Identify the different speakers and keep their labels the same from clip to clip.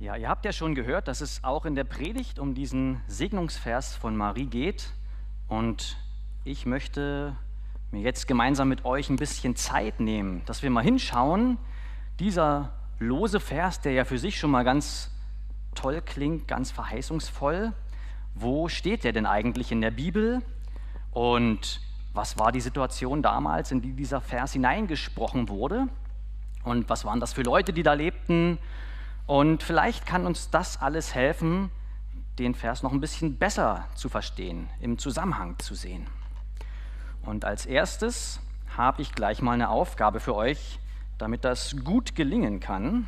Speaker 1: Ja, ihr habt ja schon gehört, dass es auch in der Predigt um diesen Segnungsvers von Marie geht. Und ich möchte mir jetzt gemeinsam mit euch ein bisschen Zeit nehmen, dass wir mal hinschauen. Dieser lose Vers, der ja für sich schon mal ganz toll klingt, ganz verheißungsvoll. Wo steht der denn eigentlich in der Bibel? Und was war die Situation damals, in die dieser Vers hineingesprochen wurde? Und was waren das für Leute, die da lebten? Und vielleicht kann uns das alles helfen, den Vers noch ein bisschen besser zu verstehen, im Zusammenhang zu sehen. Und als erstes habe ich gleich mal eine Aufgabe für euch, damit das gut gelingen kann.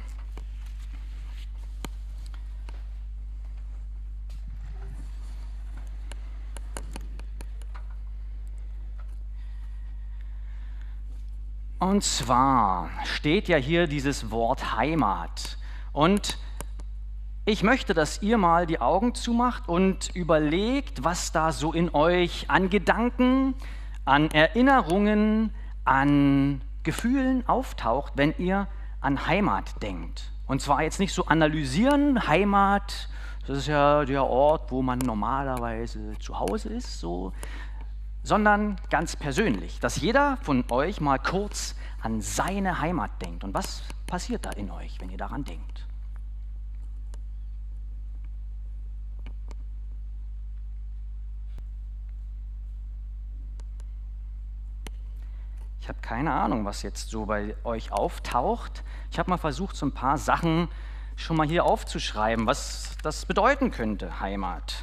Speaker 1: Und zwar steht ja hier dieses Wort Heimat. Und ich möchte, dass ihr mal die Augen zumacht und überlegt, was da so in euch an Gedanken, an Erinnerungen, an Gefühlen auftaucht, wenn ihr an Heimat denkt. Und zwar jetzt nicht so analysieren, Heimat, das ist ja der Ort, wo man normalerweise zu Hause ist, so, sondern ganz persönlich, dass jeder von euch mal kurz an seine Heimat denkt. Und was passiert da in euch, wenn ihr daran denkt? Ich habe keine Ahnung, was jetzt so bei euch auftaucht. Ich habe mal versucht, so ein paar Sachen schon mal hier aufzuschreiben, was das bedeuten könnte, Heimat.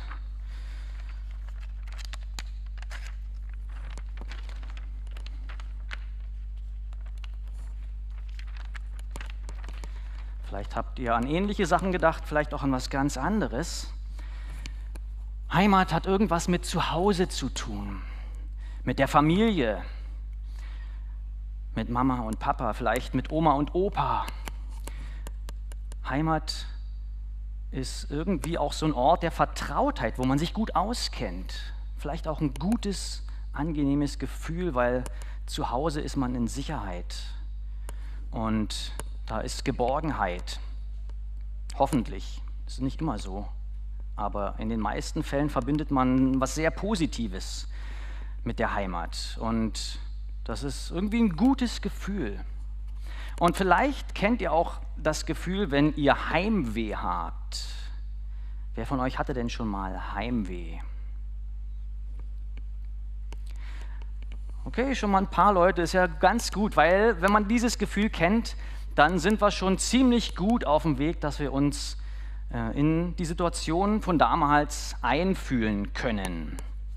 Speaker 1: Vielleicht habt ihr an ähnliche Sachen gedacht, vielleicht auch an was ganz anderes. Heimat hat irgendwas mit Zuhause zu tun, mit der Familie, mit Mama und Papa, vielleicht mit Oma und Opa. Heimat ist irgendwie auch so ein Ort der Vertrautheit, wo man sich gut auskennt. Vielleicht auch ein gutes, angenehmes Gefühl, weil zu Hause ist man in Sicherheit. Und da ist Geborgenheit. Hoffentlich. Das ist nicht immer so. Aber in den meisten Fällen verbindet man was sehr Positives mit der Heimat. Und das ist irgendwie ein gutes Gefühl. Und vielleicht kennt ihr auch das Gefühl, wenn ihr Heimweh habt. Wer von euch hatte denn schon mal Heimweh? Okay, schon mal ein paar Leute, ist ja ganz gut, weil wenn man dieses Gefühl kennt, dann sind wir schon ziemlich gut auf dem Weg, dass wir uns in die Situation von damals einfühlen können.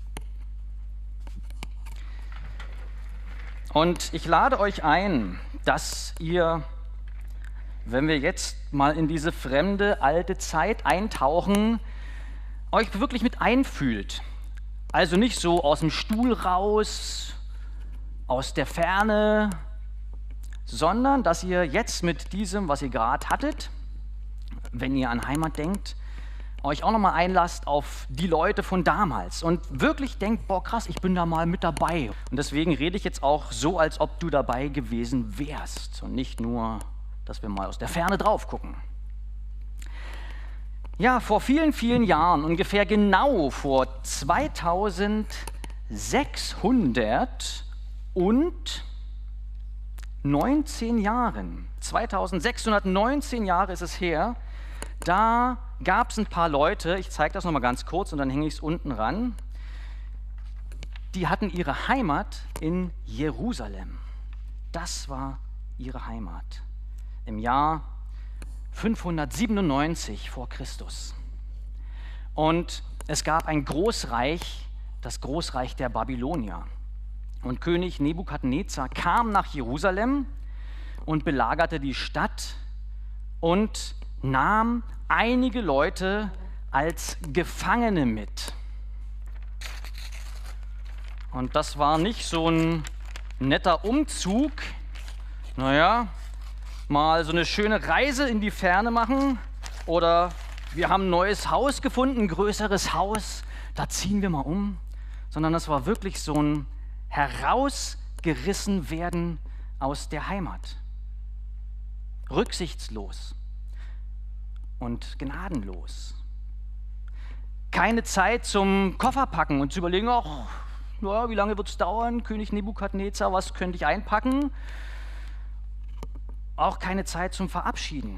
Speaker 1: Und ich lade euch ein, dass ihr, wenn wir jetzt mal in diese fremde, alte Zeit eintauchen, euch wirklich mit einfühlt. Also nicht so aus dem Stuhl raus, aus der Ferne, sondern dass ihr jetzt mit diesem, was ihr gerade hattet, wenn ihr an Heimat denkt, euch auch nochmal einlasst auf die Leute von damals und wirklich denkt, boah krass, ich bin da mal mit dabei. Und deswegen rede ich jetzt auch so, als ob du dabei gewesen wärst und nicht nur, dass wir mal aus der Ferne drauf gucken. Ja, vor vielen, vielen Jahren, ungefähr genau vor 2619 Jahren, 2619 Jahre ist es her, da gab es ein paar Leute, ich zeige das nochmal ganz kurz und dann hänge ich es unten ran, die hatten ihre Heimat in Jerusalem. Das war ihre Heimat im Jahr 597 vor Christus. Und es gab ein Großreich, das Großreich der Babylonier. Und König Nebukadnezar kam nach Jerusalem und belagerte die Stadt und nahm einige Leute als Gefangene mit. Und das war nicht so ein netter Umzug, naja, mal so eine schöne Reise in die Ferne machen oder wir haben ein neues Haus gefunden, ein größeres Haus, da ziehen wir mal um, sondern das war wirklich so ein herausgerissen werden aus der Heimat. Rücksichtslos. und gnadenlos. Keine Zeit zum Kofferpacken und zu überlegen, ach, ja, wie lange wird es dauern, König Nebukadnezar, was könnte ich einpacken? Auch keine Zeit zum Verabschieden.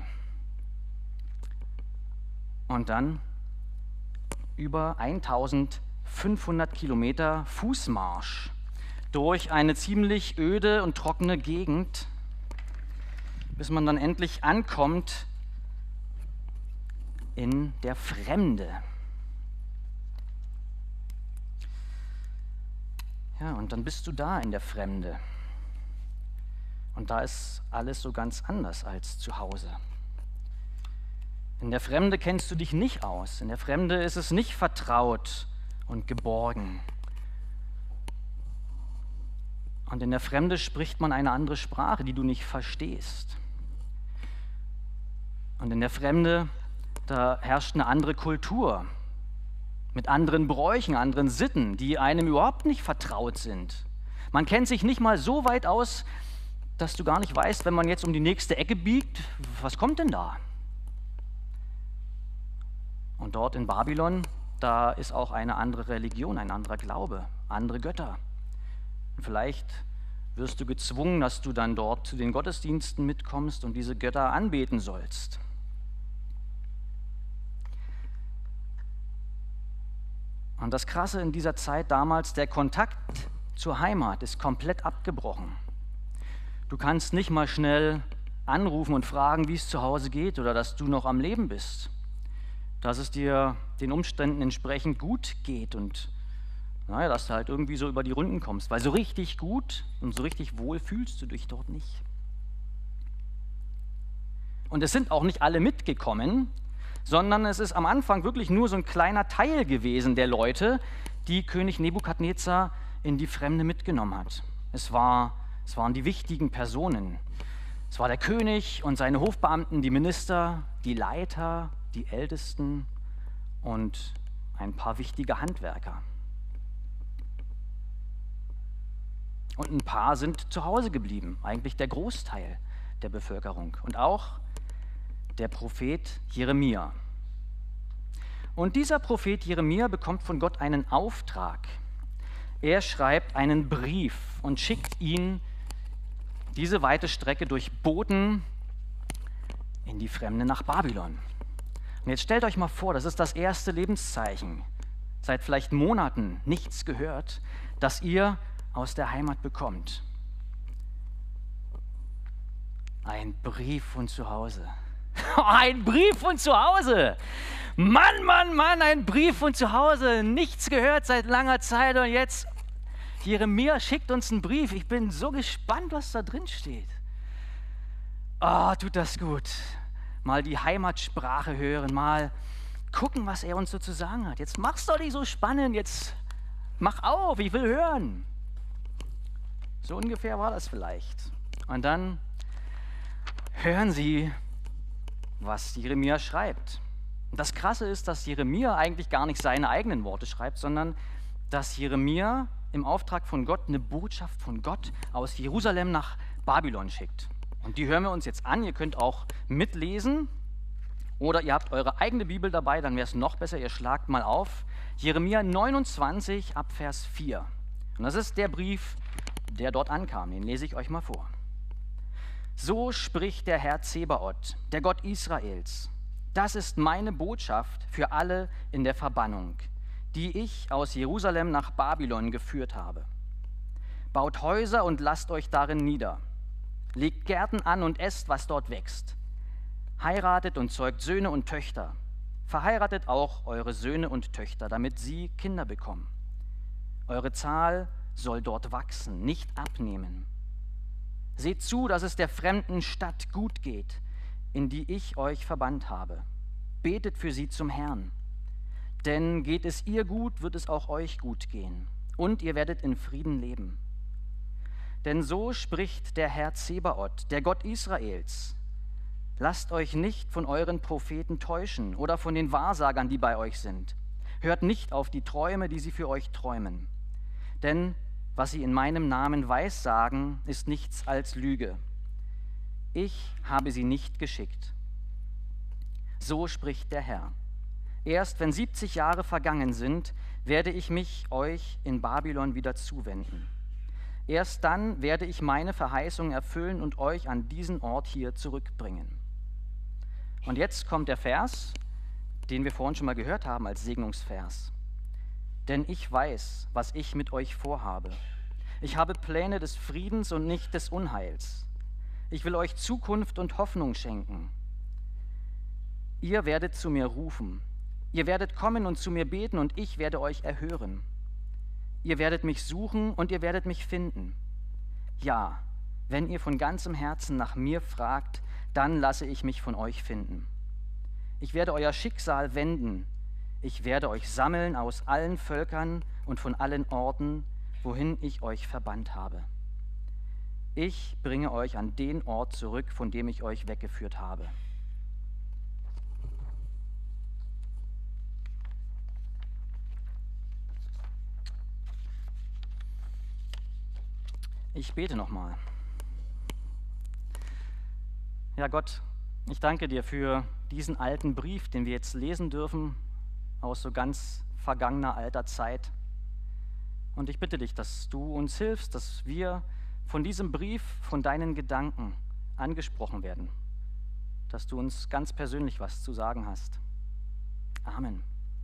Speaker 1: Und dann über 1500 Kilometer Fußmarsch durch eine ziemlich öde und trockene Gegend, bis man dann endlich ankommt in der Fremde. Ja, und dann bist du da in der Fremde. Und da ist alles so ganz anders als zu Hause. In der Fremde kennst du dich nicht aus. In der Fremde ist es nicht vertraut und geborgen. Und in der Fremde spricht man eine andere Sprache, die du nicht verstehst. Und in der Fremde, da herrscht eine andere Kultur mit anderen Bräuchen, anderen Sitten, die einem überhaupt nicht vertraut sind. Man kennt sich nicht mal so weit aus, dass du gar nicht weißt, wenn man jetzt um die nächste Ecke biegt, was kommt denn da? Und dort in Babylon, da ist auch eine andere Religion, ein anderer Glaube, andere Götter. Und vielleicht wirst du gezwungen, dass du dann dort zu den Gottesdiensten mitkommst und diese Götter anbeten sollst. Und das Krasse in dieser Zeit damals, der Kontakt zur Heimat ist komplett abgebrochen. Du kannst nicht mal schnell anrufen und fragen, wie es zu Hause geht oder dass du noch am Leben bist, dass es dir den Umständen entsprechend gut geht und naja, dass du halt irgendwie so über die Runden kommst, weil so richtig gut und so richtig wohl fühlst du dich dort nicht. Und es sind auch nicht alle mitgekommen, sondern es ist am Anfang wirklich nur so ein kleiner Teil gewesen der Leute, die König Nebukadnezar in die Fremde mitgenommen hat. Es waren die wichtigen Personen. Es war der König und seine Hofbeamten, die Minister, die Leiter, die Ältesten und ein paar wichtige Handwerker. Und ein paar sind zu Hause geblieben, eigentlich der Großteil der Bevölkerung und auch der Prophet Jeremia. Und dieser Prophet Jeremia bekommt von Gott einen Auftrag. Er schreibt einen Brief und schickt ihn diese weite Strecke durch Boten in die Fremde nach Babylon. Und jetzt stellt euch mal vor, das ist das erste Lebenszeichen, seit vielleicht Monaten nichts gehört, das ihr aus der Heimat bekommt. Ein Brief von zu Hause. Ein Brief von zu Hause! Mann, Mann, Mann, ein Brief von zu Hause. Nichts gehört seit langer Zeit und jetzt Jeremia schickt uns einen Brief. Ich bin so gespannt, was da drin steht. Oh, tut das gut. Mal die Heimatsprache hören, mal gucken, was er uns so zu sagen hat. Jetzt mach's doch nicht so spannend, jetzt mach auf, ich will hören. So ungefähr war das vielleicht. Und dann hören Sie, was Jeremia schreibt. Und das Krasse ist, dass Jeremia eigentlich gar nicht seine eigenen Worte schreibt, sondern dass Jeremia im Auftrag von Gott eine Botschaft von Gott aus Jerusalem nach Babylon schickt. Und die hören wir uns jetzt an. Ihr könnt auch mitlesen oder ihr habt eure eigene Bibel dabei, dann wäre es noch besser, ihr schlagt mal auf. Jeremia 29 ab Vers 4. Und das ist der Brief, der dort ankam. Den lese ich euch mal vor. So spricht der Herr Zebaoth, der Gott Israels. Das ist meine Botschaft für alle in der Verbannung, die ich aus Jerusalem nach Babylon geführt habe. Baut Häuser und lasst euch darin nieder. Legt Gärten an und esst, was dort wächst. Heiratet und zeugt Söhne und Töchter. Verheiratet auch eure Söhne und Töchter, damit sie Kinder bekommen. Eure Zahl soll dort wachsen, nicht abnehmen. Seht zu, dass es der fremden Stadt gut geht, in die ich euch verbannt habe. Betet für sie zum Herrn. Denn geht es ihr gut, wird es auch euch gut gehen. Und ihr werdet in Frieden leben. Denn so spricht der Herr Zebaoth, der Gott Israels. Lasst euch nicht von euren Propheten täuschen oder von den Wahrsagern, die bei euch sind. Hört nicht auf die Träume, die sie für euch träumen. Denn was sie in meinem Namen weissagen, ist nichts als Lüge. Ich habe sie nicht geschickt. So spricht der Herr. Erst wenn 70 Jahre vergangen sind, werde ich mich euch in Babylon wieder zuwenden. Erst dann werde ich meine Verheißung erfüllen und euch an diesen Ort hier zurückbringen. Und jetzt kommt der Vers, den wir vorhin schon mal gehört haben als Segnungsvers. Denn ich weiß, was ich mit euch vorhabe. Ich habe Pläne des Friedens und nicht des Unheils. Ich will euch Zukunft und Hoffnung schenken. Ihr werdet zu mir rufen. Ihr werdet kommen und zu mir beten und ich werde euch erhören. Ihr werdet mich suchen und ihr werdet mich finden. Ja, wenn ihr von ganzem Herzen nach mir fragt, dann lasse ich mich von euch finden. Ich werde euer Schicksal wenden. Ich werde euch sammeln aus allen Völkern und von allen Orten, wohin ich euch verbannt habe. Ich bringe euch an den Ort zurück, von dem ich euch weggeführt habe. Ich bete nochmal. Ja Gott, ich danke dir für diesen alten Brief, den wir jetzt lesen dürfen, aus so ganz vergangener alter Zeit. Und ich bitte dich, dass du uns hilfst, dass wir von diesem Brief, von deinen Gedanken angesprochen werden, dass du uns ganz persönlich was zu sagen hast. Amen.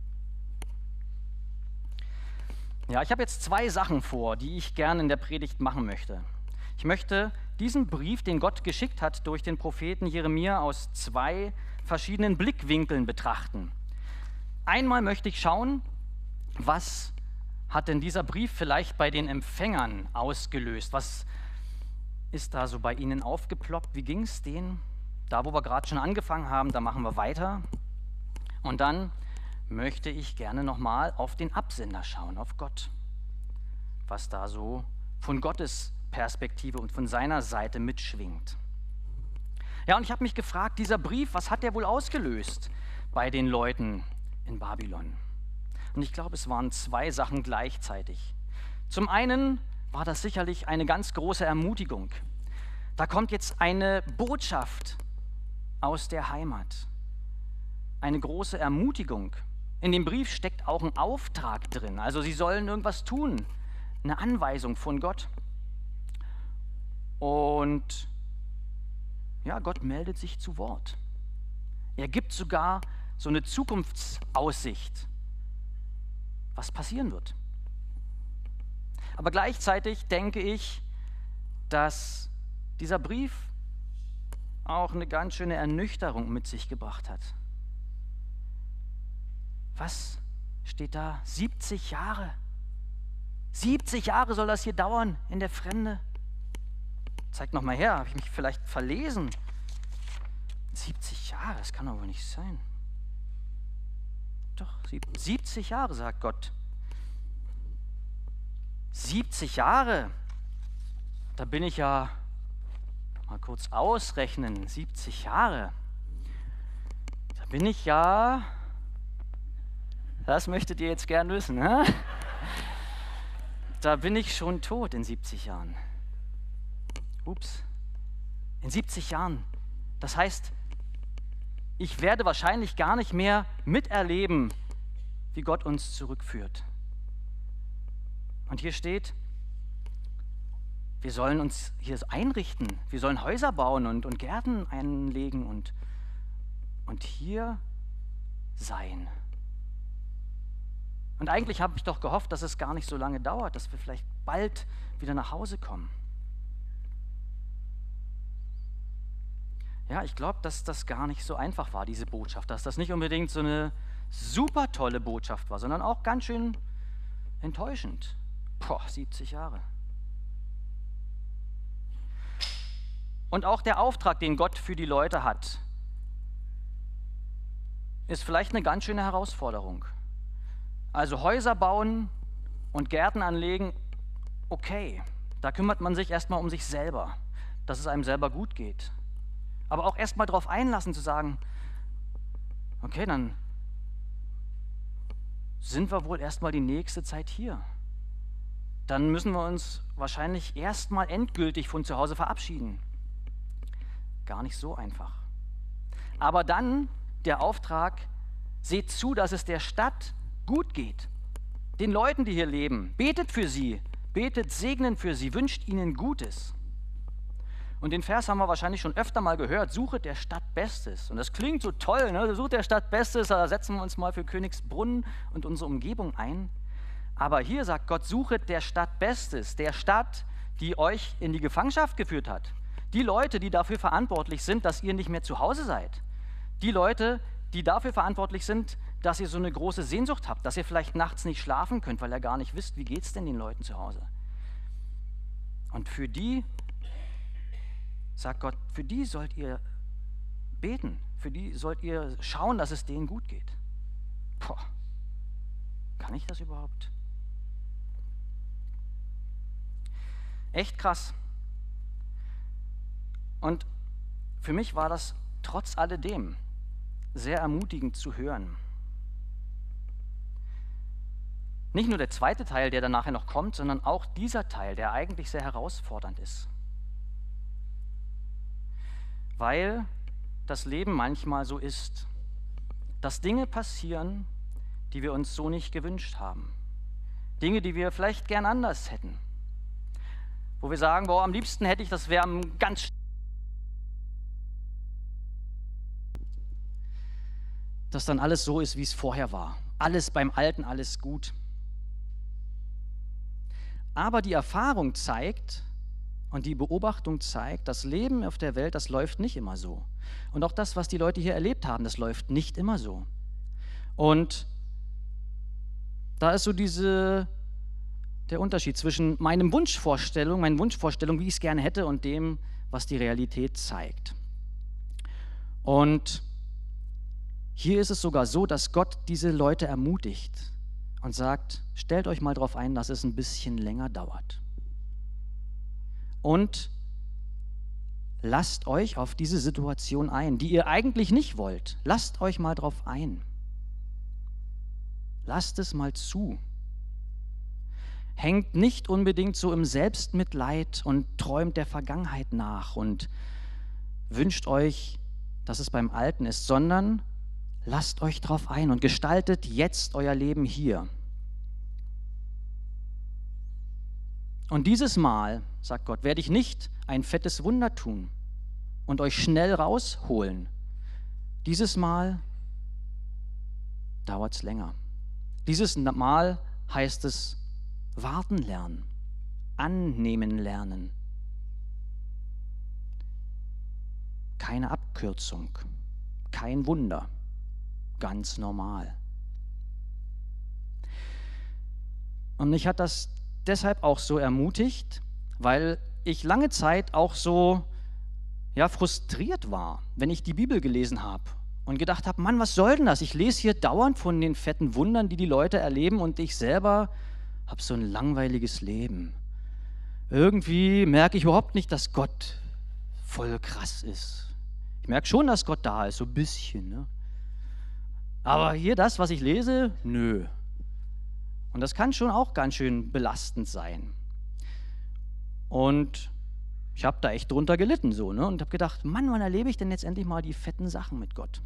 Speaker 1: Ja, ich habe jetzt 2 Sachen vor, die ich gerne in der Predigt machen möchte. Ich möchte diesen Brief, den Gott geschickt hat durch den Propheten Jeremia, aus 2 verschiedenen Blickwinkeln betrachten. Einmal möchte ich schauen, was hat denn dieser Brief vielleicht bei den Empfängern ausgelöst? Was ist da so bei ihnen aufgeploppt? Wie ging es denen? Da, wo wir gerade schon angefangen haben, da machen wir weiter. Und dann möchte ich gerne nochmal auf den Absender schauen, auf Gott. Was da so von Gottes Perspektive und von seiner Seite mitschwingt. Ja, und ich habe mich gefragt, dieser Brief, was hat der wohl ausgelöst bei den Leuten in Babylon? Und ich glaube, es waren 2 Sachen gleichzeitig. Zum einen war das sicherlich eine ganz große Ermutigung. Da kommt jetzt eine Botschaft aus der Heimat. Eine große Ermutigung. In dem Brief steckt auch ein Auftrag drin. Also sie sollen irgendwas tun. Eine Anweisung von Gott. Und ja, Gott meldet sich zu Wort. Er gibt sogar so eine Zukunftsaussicht, was passieren wird. Aber gleichzeitig denke ich, dass dieser Brief auch eine ganz schöne Ernüchterung mit sich gebracht hat. Was steht da? 70 Jahre. 70 Jahre soll das hier dauern in der Fremde. Zeig noch mal her, habe ich mich vielleicht verlesen? 70 Jahre, das kann doch wohl nicht sein. Doch, 70 Jahre, sagt Gott. 70 Jahre, da bin ich ja, mal kurz ausrechnen, 70 Jahre. Da bin ich ja, das möchtet ihr jetzt gern wissen, ne? Da bin ich schon tot in 70 Jahren. Ups, in 70 Jahren. Das heißt, ich werde wahrscheinlich gar nicht mehr miterleben, wie Gott uns zurückführt. Und hier steht, wir sollen uns hier einrichten, wir sollen Häuser bauen und Gärten einlegen und hier sein. Und eigentlich habe ich doch gehofft, dass es gar nicht so lange dauert, dass wir vielleicht bald wieder nach Hause kommen. Ja, ich glaube, dass das gar nicht so einfach war, diese Botschaft, dass das nicht unbedingt so eine super tolle Botschaft war, sondern auch ganz schön enttäuschend. 70 Jahre. Und auch der Auftrag, den Gott für die Leute hat, ist vielleicht eine ganz schöne Herausforderung. Also Häuser bauen und Gärten anlegen, okay, da kümmert man sich erstmal um sich selber, dass es einem selber gut geht. Aber auch erstmal darauf einlassen zu sagen, okay, dann sind wir wohl erstmal die nächste Zeit hier. Dann müssen wir uns wahrscheinlich erstmal endgültig von zu Hause verabschieden. Gar nicht so einfach. Aber dann der Auftrag, seht zu, dass es der Stadt gut geht. Den Leuten, die hier leben, betet für sie, betet Segnen für sie, wünscht ihnen Gutes. Und den Vers haben wir wahrscheinlich schon öfter mal gehört, suchet der Stadt Bestes. Und das klingt so toll, ne? Sucht der Stadt Bestes, da setzen wir uns mal für Königsbrunn und unsere Umgebung ein. Aber hier sagt Gott, suchet der Stadt Bestes, der Stadt, die euch in die Gefangenschaft geführt hat. Die Leute, die dafür verantwortlich sind, dass ihr nicht mehr zu Hause seid. Die Leute, die dafür verantwortlich sind, dass ihr so eine große Sehnsucht habt, dass ihr vielleicht nachts nicht schlafen könnt, weil ihr gar nicht wisst, wie geht es denn den Leuten zu Hause. Und für die, sagt Gott, für die sollt ihr beten, für die sollt ihr schauen, dass es denen gut geht. Boah, kann ich das überhaupt? Echt krass. Und für mich war das trotz alledem sehr ermutigend zu hören. Nicht nur der zweite Teil, der dann nachher noch kommt, sondern auch dieser Teil, der eigentlich sehr herausfordernd ist. Weil das Leben manchmal so ist, dass Dinge passieren, die wir uns so nicht gewünscht haben. Dinge, die wir vielleicht gern anders hätten. Wo wir sagen, boah, am liebsten hätte ich, das wäre ganz dass dann alles so ist, wie es vorher war. Alles beim Alten, alles gut. Aber die Erfahrung zeigt und die Beobachtung zeigt, das Leben auf der Welt, das läuft nicht immer so. Und auch das, was die Leute hier erlebt haben, das läuft nicht immer so. Und da ist so der Unterschied zwischen meinen Wunschvorstellungen, wie ich es gerne hätte, und dem, was die Realität zeigt. Und hier ist es sogar so, dass Gott diese Leute ermutigt und sagt, stellt euch mal darauf ein, dass es ein bisschen länger dauert. Und lasst euch auf diese Situation ein, die ihr eigentlich nicht wollt. Lasst euch mal drauf ein. Lasst es mal zu. Hängt nicht unbedingt so im Selbstmitleid und träumt der Vergangenheit nach und wünscht euch, dass es beim Alten ist, sondern lasst euch drauf ein und gestaltet jetzt euer Leben hier. Und dieses Mal, sagt Gott, werde ich nicht ein fettes Wunder tun und euch schnell rausholen. Dieses Mal dauert es länger. Dieses Mal heißt es warten lernen, annehmen lernen. Keine Abkürzung, kein Wunder, ganz normal. Und mich hat das deshalb auch so ermutigt, weil ich lange Zeit auch so frustriert war, wenn ich die Bibel gelesen habe und gedacht habe, Mann, was soll denn das? Ich lese hier dauernd von den fetten Wundern, die die Leute erleben, und ich selber habe so ein langweiliges Leben. Irgendwie merke ich überhaupt nicht, dass Gott voll krass ist. Ich merke schon, dass Gott da ist, so ein bisschen. Ne? Aber hier das, was ich lese, nö. Und das kann schon auch ganz schön belastend sein. Und ich habe da echt drunter gelitten so, ne? Und habe gedacht, Mann, wann erlebe ich denn jetzt endlich mal die fetten Sachen mit Gott?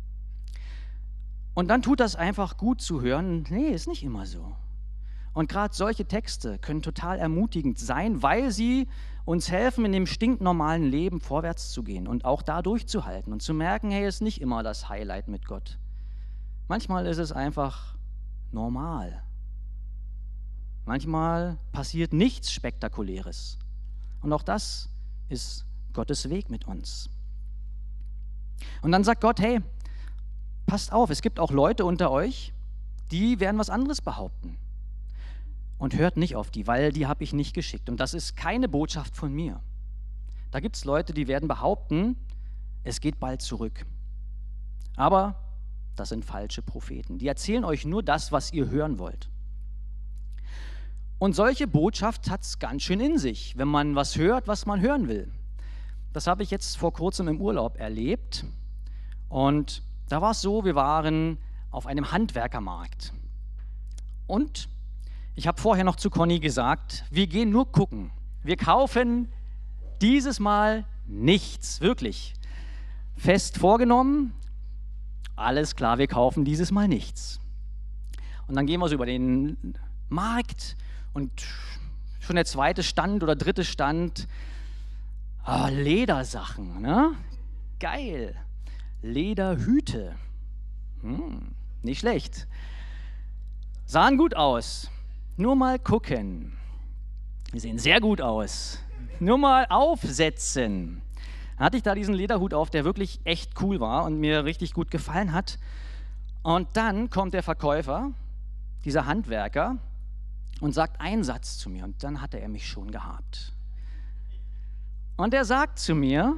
Speaker 1: Und dann tut das einfach gut zu hören, nee, ist nicht immer so. Und gerade solche Texte können total ermutigend sein, weil sie uns helfen, in dem stinknormalen Leben vorwärts zu gehen und auch da durchzuhalten und zu merken, hey, ist nicht immer das Highlight mit Gott. Manchmal ist es einfach normal. Manchmal passiert nichts Spektakuläres. Und auch das ist Gottes Weg mit uns. Und dann sagt Gott, hey, passt auf, es gibt auch Leute unter euch, die werden was anderes behaupten. Und hört nicht auf die, weil die habe ich nicht geschickt. Und das ist keine Botschaft von mir. Da gibt es Leute, die werden behaupten, es geht bald zurück. Aber das sind falsche Propheten. Die erzählen euch nur das, was ihr hören wollt. Und solche Botschaft hat es ganz schön in sich, wenn man was hört, was man hören will. Das habe ich jetzt vor kurzem im Urlaub erlebt. Und da war es so, wir waren auf einem Handwerkermarkt. Und ich habe vorher noch zu Conny gesagt, wir gehen nur gucken. Wir kaufen dieses Mal nichts, wirklich. Fest vorgenommen, alles klar, wir kaufen dieses Mal nichts. Und dann gehen wir so über den Markt und schon der zweite Stand oder dritte Stand, Ledersachen, ne? Geil. Lederhüte. Nicht schlecht. Sahen gut aus. Nur mal gucken. Die sehen sehr gut aus. Nur mal aufsetzen. Dann hatte ich da diesen Lederhut auf, der wirklich echt cool war und mir richtig gut gefallen hat. Und dann kommt der Verkäufer, dieser Handwerker, und sagt einen Satz zu mir. Und dann hatte er mich schon gehabt. Und er sagt zu mir: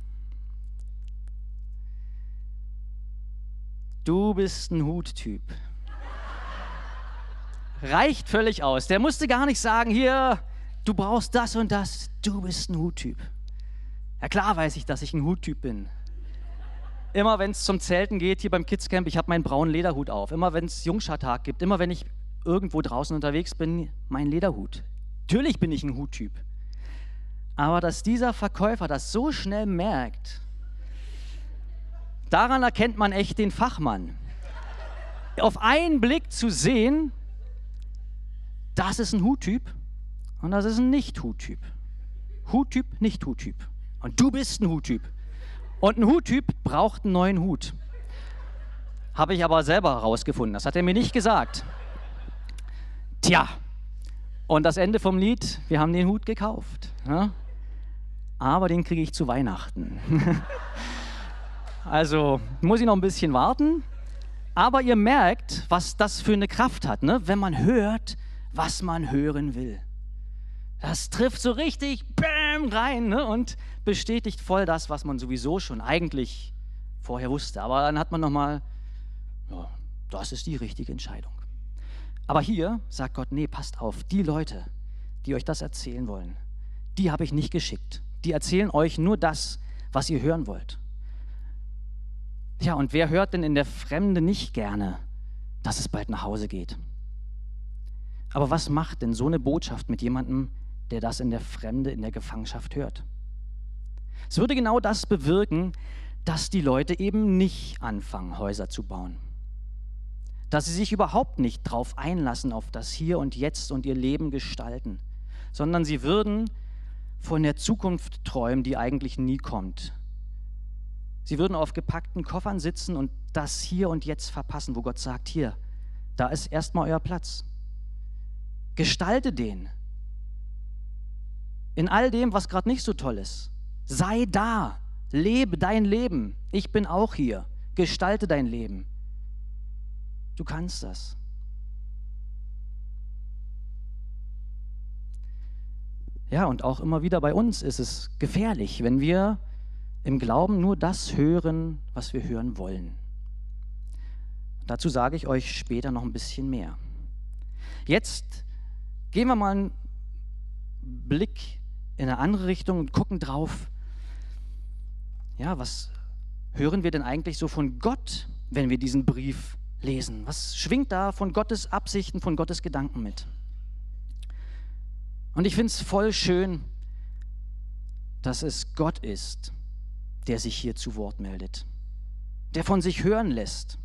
Speaker 1: Du bist ein Huttyp. Reicht völlig aus. Der musste gar nicht sagen, hier, du brauchst das und das, du bist ein Huttyp. Ja klar weiß ich, dass ich ein Huttyp bin. Immer wenn es zum Zelten geht, hier beim Kidscamp, ich habe meinen braunen Lederhut auf. Immer wenn es Jungschartag gibt, immer wenn ich irgendwo draußen unterwegs bin, mein Lederhut. Natürlich bin ich ein Huttyp. Aber dass dieser Verkäufer das so schnell merkt, daran erkennt man echt den Fachmann. Auf einen Blick zu sehen, das ist ein Huttyp und das ist ein Nicht-Huttyp. Huttyp, Nicht-Huttyp. Und du bist ein Huttyp. Und ein Huttyp braucht einen neuen Hut. Habe ich aber selber herausgefunden. Das hat er mir nicht gesagt. Tja, und das Ende vom Lied, wir haben den Hut gekauft. Ja? Aber den kriege ich zu Weihnachten. Also muss ich noch ein bisschen warten. Aber ihr merkt, was das für eine Kraft hat, ne? Wenn man hört, was man hören will. Das trifft so richtig bam, rein, ne? Und bestätigt voll das, was man sowieso schon eigentlich vorher wusste. Aber dann hat man nochmal, ja, das ist die richtige Entscheidung. Aber hier sagt Gott, nee, passt auf, die Leute, die euch das erzählen wollen, die habe ich nicht geschickt. Die erzählen euch nur das, was ihr hören wollt. Ja, und wer hört denn in der Fremde nicht gerne, dass es bald nach Hause geht? Aber was macht denn so eine Botschaft mit jemandem, der das in der Fremde, in der Gefangenschaft hört? Es würde genau das bewirken, dass die Leute eben nicht anfangen, Häuser zu bauen. Dass sie sich überhaupt nicht drauf einlassen, auf das Hier und Jetzt und ihr Leben gestalten, sondern sie würden von der Zukunft träumen, die eigentlich nie kommt. Sie würden auf gepackten Koffern sitzen und das Hier und Jetzt verpassen, wo Gott sagt, hier, da ist erstmal euer Platz. Gestalte den. In all dem, was gerade nicht so toll ist. Sei da. Lebe dein Leben. Ich bin auch hier. Gestalte dein Leben. Du kannst das. Ja, und auch immer wieder bei uns ist es gefährlich, wenn wir im Glauben nur das hören, was wir hören wollen. Dazu sage ich euch später noch ein bisschen mehr. Jetzt gehen wir mal einen Blick in eine andere Richtung und gucken drauf, ja, was hören wir denn eigentlich so von Gott, wenn wir diesen Brief lesen? Was schwingt da von Gottes Absichten, von Gottes Gedanken mit? Und ich finde es voll schön, dass es Gott ist, der sich hier zu Wort meldet, der von sich hören lässt,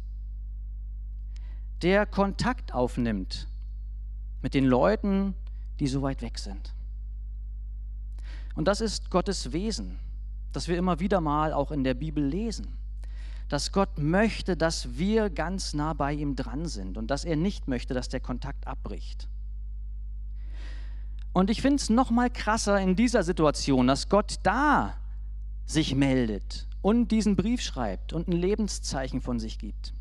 Speaker 1: der Kontakt aufnimmt mit den Leuten, die so weit weg sind. Und das ist Gottes Wesen, das wir immer wieder mal auch in der Bibel lesen, dass Gott möchte, dass wir ganz nah bei ihm dran sind und dass er nicht möchte, dass der Kontakt abbricht. Und ich finde es noch mal krasser in dieser Situation, dass Gott da sich meldet und diesen Brief schreibt und ein Lebenszeichen von sich gibt.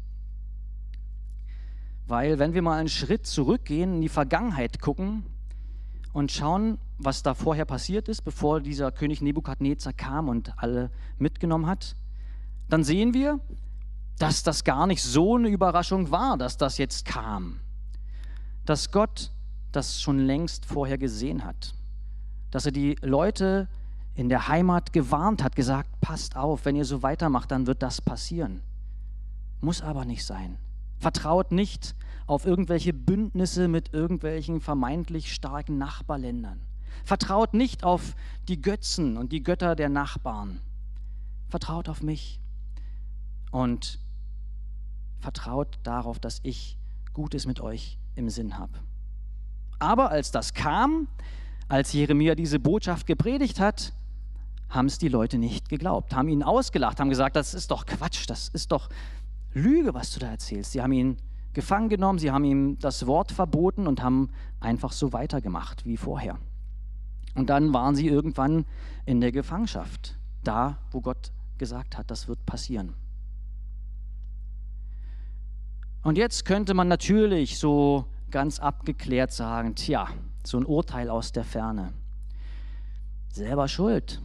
Speaker 1: Weil wenn wir mal einen Schritt zurückgehen, in die Vergangenheit gucken und schauen, was da vorher passiert ist, bevor dieser König Nebukadnezar kam und alle mitgenommen hat, dann sehen wir, dass das gar nicht so eine Überraschung war, dass das jetzt kam. Dass Gott das schon längst vorher gesehen hat. Dass er die Leute in der Heimat gewarnt hat, gesagt, passt auf, wenn ihr so weitermacht, dann wird das passieren. Muss aber nicht sein. Vertraut nicht auf irgendwelche Bündnisse mit irgendwelchen vermeintlich starken Nachbarländern. Vertraut nicht auf die Götzen und die Götter der Nachbarn. Vertraut auf mich. Und vertraut darauf, dass ich Gutes mit euch im Sinn habe. Aber als das kam, als Jeremia diese Botschaft gepredigt hat, haben es die Leute nicht geglaubt, haben ihn ausgelacht, haben gesagt, das ist doch Quatsch, das ist doch Lüge, was du da erzählst. Sie haben ihn gefangen genommen, sie haben ihm das Wort verboten und haben einfach so weitergemacht wie vorher. Und dann waren sie irgendwann in der Gefangenschaft, da, wo Gott gesagt hat, das wird passieren. Und jetzt könnte man natürlich so ganz abgeklärt sagen, tja, so ein Urteil aus der Ferne. Selber schuld.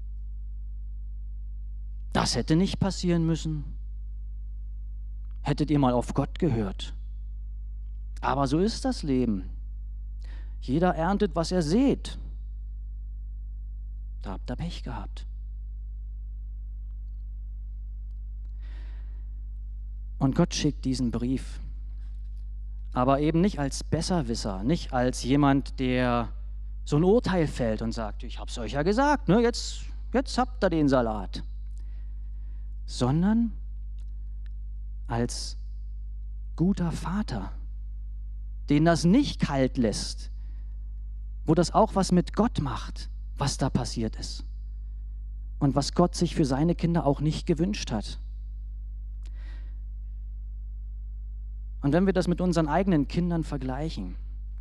Speaker 1: Das hätte nicht passieren müssen. Hättet ihr mal auf Gott gehört. Aber so ist das Leben. Jeder erntet, was er sät. Da habt ihr Pech gehabt. Und Gott schickt diesen Brief, aber eben nicht als Besserwisser, nicht als jemand, der so ein Urteil fällt und sagt, ich hab's euch ja gesagt, ne, jetzt habt ihr den Salat, sondern als guter Vater, den das nicht kalt lässt, wo das auch was mit Gott macht, was da passiert ist und was Gott sich für seine Kinder auch nicht gewünscht hat. Und wenn wir das mit unseren eigenen Kindern vergleichen,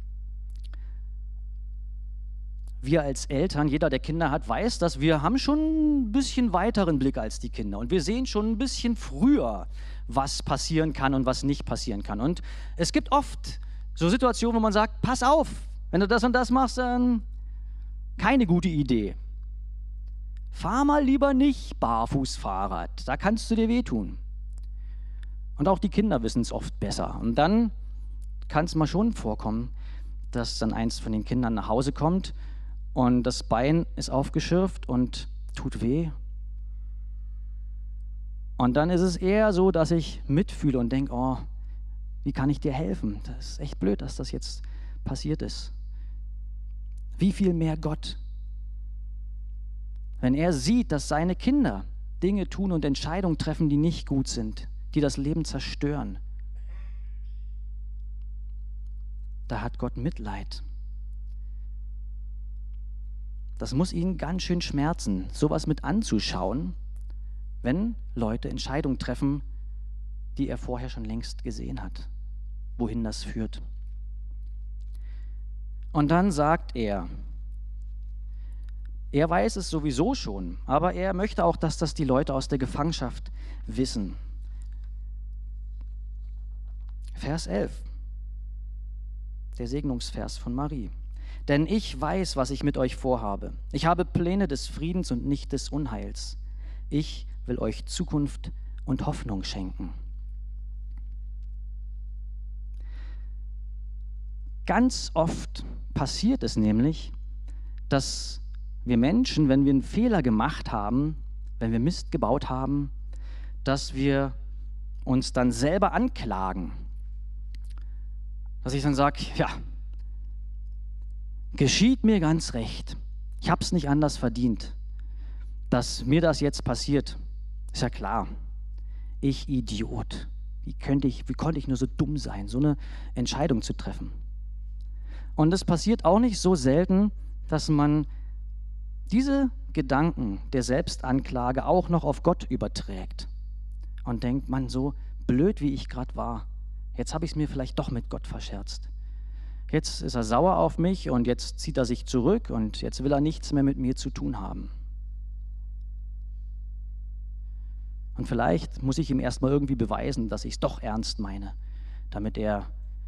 Speaker 1: wir als Eltern, jeder, der Kinder hat, weiß, dass wir haben schon ein bisschen weiteren Blick als die Kinder. Und wir sehen schon ein bisschen früher, was passieren kann und was nicht passieren kann. Und es gibt oft so Situationen, wo man sagt, pass auf, wenn du das und das machst, dann keine gute Idee. Fahr mal lieber nicht Barfußfahrrad, da kannst du dir wehtun. Und auch die Kinder wissen es oft besser. Und dann kann es mal schon vorkommen, dass dann eins von den Kindern nach Hause kommt und das Bein ist aufgeschürft und tut weh. Und dann ist es eher so, dass ich mitfühle und denke, oh, wie kann ich dir helfen? Das ist echt blöd, dass das jetzt passiert ist. Wie viel mehr Gott, wenn er sieht, dass seine Kinder Dinge tun und Entscheidungen treffen, die nicht gut sind, die das Leben zerstören. Da hat Gott Mitleid. Das muss ihn ganz schön schmerzen, sowas mit anzuschauen, wenn Leute Entscheidungen treffen, die er vorher schon längst gesehen hat, wohin das führt. Und dann sagt er weiß es sowieso schon, aber er möchte auch, dass das die Leute aus der Gefangenschaft wissen. Vers 11, der Segnungsvers von Marie. Denn ich weiß, was ich mit euch vorhabe. Ich habe Pläne des Friedens und nicht des Unheils. Ich will euch Zukunft und Hoffnung schenken. Ganz oft passiert es nämlich, dass wir Menschen, wenn wir einen Fehler gemacht haben, wenn wir Mist gebaut haben, dass wir uns dann selber anklagen. Dass ich dann sage, ja, geschieht mir ganz recht. Ich habe es nicht anders verdient, dass mir das jetzt passiert. Ist ja klar. Ich Idiot. Wie konnte ich nur so dumm sein, so eine Entscheidung zu treffen? Und es passiert auch nicht so selten, dass man diese Gedanken der Selbstanklage auch noch auf Gott überträgt und denkt, man, so blöd wie ich gerade war, jetzt habe ich es mir vielleicht doch mit Gott verscherzt. Jetzt ist er sauer auf mich und jetzt zieht er sich zurück und jetzt will er nichts mehr mit mir zu tun haben. Und vielleicht muss ich ihm erstmal irgendwie beweisen, dass ich es doch ernst meine, damit er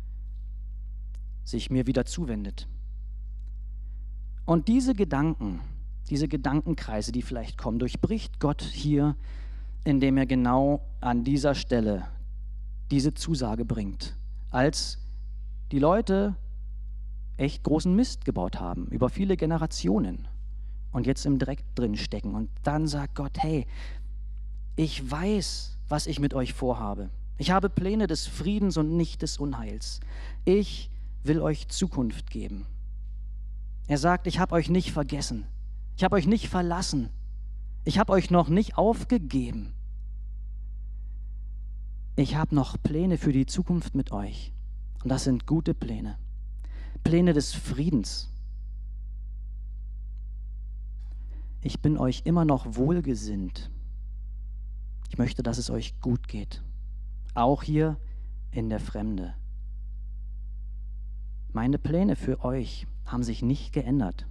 Speaker 1: sich mir wieder zuwendet. Und diese Gedanken, diese Gedankenkreise, die vielleicht kommen, durchbricht Gott hier, indem er genau an dieser Stelle diese Zusage bringt, als die Leute echt großen Mist gebaut haben, über viele Generationen und jetzt im Dreck drin stecken. Und dann sagt Gott, hey, ich weiß, was ich mit euch vorhabe. Ich habe Pläne des Friedens und nicht des Unheils. Ich will euch Zukunft geben. Er sagt, ich habe euch nicht vergessen. Ich habe euch nicht verlassen. Ich habe euch noch nicht aufgegeben. ich habe noch Pläne für die Zukunft mit euch. Und das sind gute Pläne. Pläne des Friedens. Ich bin euch immer noch wohlgesinnt. Ich möchte, dass es euch gut geht. Auch hier in der Fremde. Meine Pläne für euch haben sich nicht geändert.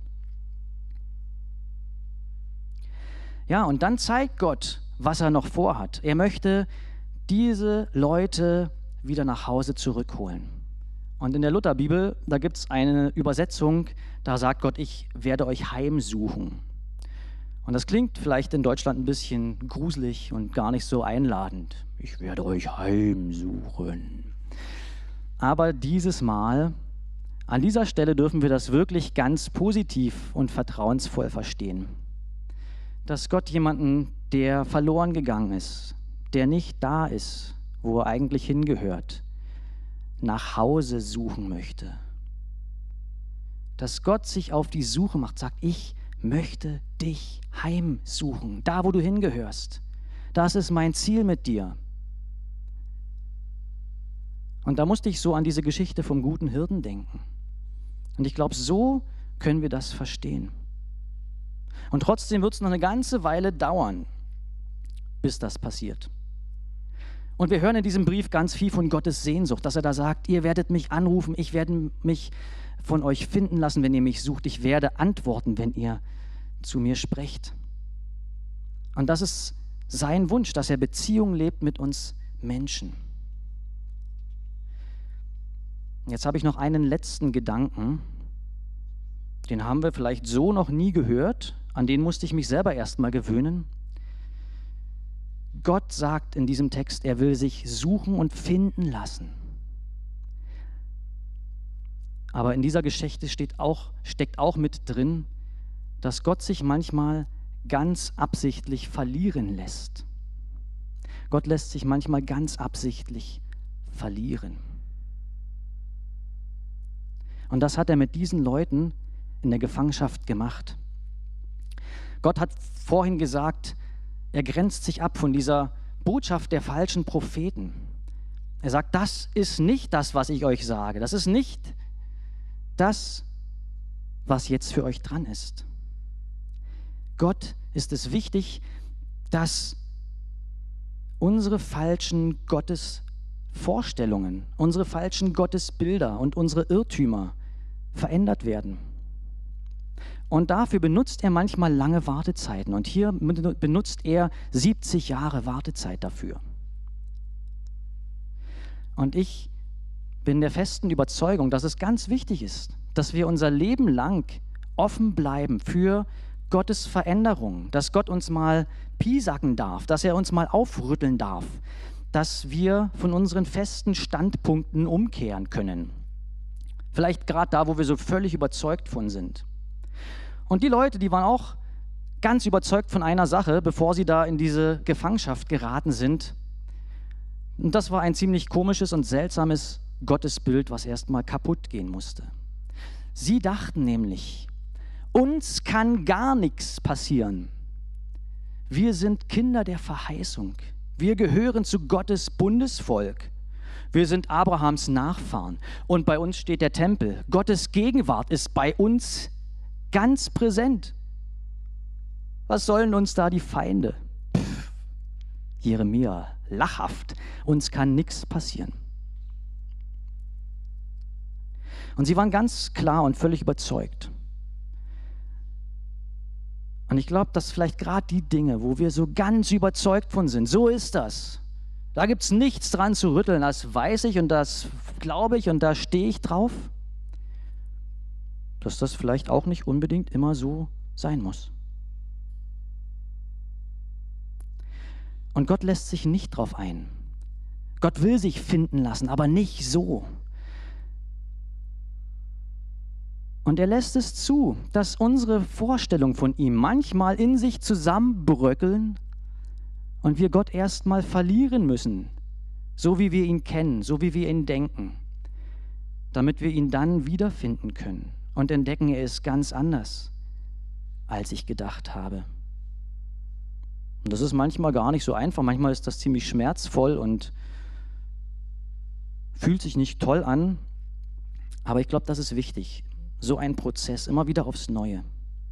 Speaker 1: Ja, und dann zeigt Gott, was er noch vorhat. Er möchte diese Leute wieder nach Hause zurückholen. Und in der Lutherbibel, da gibt es eine Übersetzung, da sagt Gott, ich werde euch heimsuchen. Und das klingt vielleicht in Deutschland ein bisschen gruselig und gar nicht so einladend. Ich werde euch heimsuchen. Aber dieses Mal, an dieser Stelle dürfen wir das wirklich ganz positiv und vertrauensvoll verstehen. Dass Gott jemanden, der verloren gegangen ist, der nicht da ist, wo er eigentlich hingehört, nach Hause suchen möchte. Dass Gott sich auf die Suche macht, sagt, ich möchte dich heimsuchen, da wo du hingehörst. Das ist mein Ziel mit dir. Und da musste ich so an diese Geschichte vom guten Hirten denken. Und ich glaube, so können wir das verstehen. Und trotzdem wird es noch eine ganze Weile dauern, bis das passiert. Und wir hören in diesem Brief ganz viel von Gottes Sehnsucht, dass er da sagt, ihr werdet mich anrufen, ich werde mich von euch finden lassen, wenn ihr mich sucht. Ich werde antworten, wenn ihr zu mir sprecht. Und das ist sein Wunsch, dass er Beziehung lebt mit uns Menschen. Jetzt habe ich noch einen letzten Gedanken. Den haben wir vielleicht so noch nie gehört. An den musste ich mich selber erst mal gewöhnen. Gott sagt in diesem Text, er will sich suchen und finden lassen. Aber in dieser Geschichte steckt auch mit drin, dass Gott sich manchmal ganz absichtlich verlieren lässt. Gott lässt sich manchmal ganz absichtlich verlieren. Und das hat er mit diesen Leuten in der Gefangenschaft gemacht. Gott hat vorhin gesagt, er grenzt sich ab von dieser Botschaft der falschen Propheten. Er sagt, das ist nicht das, was ich euch sage. Das ist nicht das, was jetzt für euch dran ist. Gott ist es wichtig, dass unsere falschen Gottesvorstellungen, unsere falschen Gottesbilder und unsere Irrtümer verändert werden. Und dafür benutzt er manchmal lange Wartezeiten. Und hier benutzt er 70 Jahre Wartezeit dafür. Und ich bin der festen Überzeugung, dass es ganz wichtig ist, dass wir unser Leben lang offen bleiben für Gottes Veränderung, dass Gott uns mal piesacken darf, dass er uns mal aufrütteln darf, dass wir von unseren festen Standpunkten umkehren können. Vielleicht gerade da, wo wir so völlig überzeugt von sind. Und die Leute, die waren auch ganz überzeugt von einer Sache, bevor sie da in diese Gefangenschaft geraten sind. Und das war ein ziemlich komisches und seltsames Gottesbild, was erstmal kaputt gehen musste. Sie dachten nämlich, uns kann gar nichts passieren. Wir sind Kinder der Verheißung. Wir gehören zu Gottes Bundesvolk. Wir sind Abrahams Nachfahren. Und bei uns steht der Tempel. Gottes Gegenwart ist bei uns ganz präsent. Was sollen uns da die Feinde? Jeremia, lachhaft. Uns kann nichts passieren. Und sie waren ganz klar und völlig überzeugt. Und ich glaube, dass vielleicht gerade die Dinge, wo wir so ganz überzeugt von sind, so ist das. Da gibt es nichts dran zu rütteln, das weiß ich und das glaube ich und da stehe ich drauf, dass das vielleicht auch nicht unbedingt immer so sein muss. Und Gott lässt sich nicht drauf ein. Gott will sich finden lassen, aber nicht so. Und er lässt es zu, dass unsere Vorstellungen von ihm manchmal in sich zusammenbröckeln und wir Gott erstmal verlieren müssen, so wie wir ihn kennen, so wie wir ihn denken, damit wir ihn dann wiederfinden können und entdecken, er ist ganz anders, als ich gedacht habe. Und das ist manchmal gar nicht so einfach, manchmal ist das ziemlich schmerzvoll und fühlt sich nicht toll an, aber ich glaube, das ist wichtig. So ein Prozess, immer wieder aufs Neue.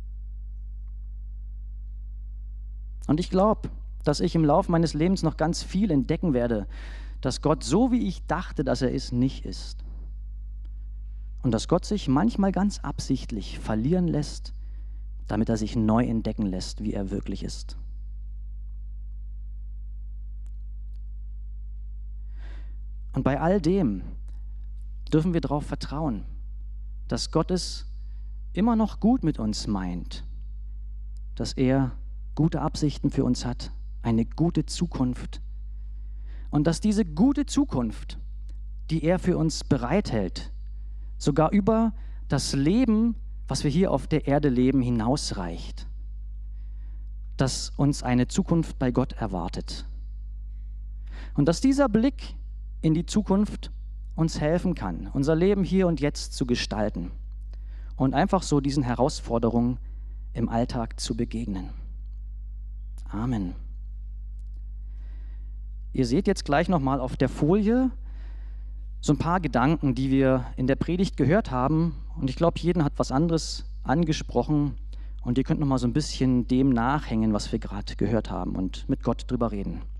Speaker 1: Und ich glaube, dass ich im Laufe meines Lebens noch ganz viel entdecken werde, dass Gott so, wie ich dachte, dass er ist, nicht ist. Und dass Gott sich manchmal ganz absichtlich verlieren lässt, damit er sich neu entdecken lässt, wie er wirklich ist. Und bei all dem dürfen wir darauf vertrauen, dass Gott es immer noch gut mit uns meint, dass er gute Absichten für uns hat, eine gute Zukunft. Und dass diese gute Zukunft, die er für uns bereithält, sogar über das Leben, was wir hier auf der Erde leben, hinausreicht. Dass uns eine Zukunft bei Gott erwartet. Und dass dieser Blick in die Zukunft uns helfen kann, unser Leben hier und jetzt zu gestalten und einfach so diesen Herausforderungen im Alltag zu begegnen. Amen. Ihr seht jetzt gleich nochmal auf der Folie so ein paar Gedanken, die wir in der Predigt gehört haben. Und ich glaube, jeden hat was anderes angesprochen. Und ihr könnt nochmal so ein bisschen dem nachhängen, was wir gerade gehört haben und mit Gott drüber reden.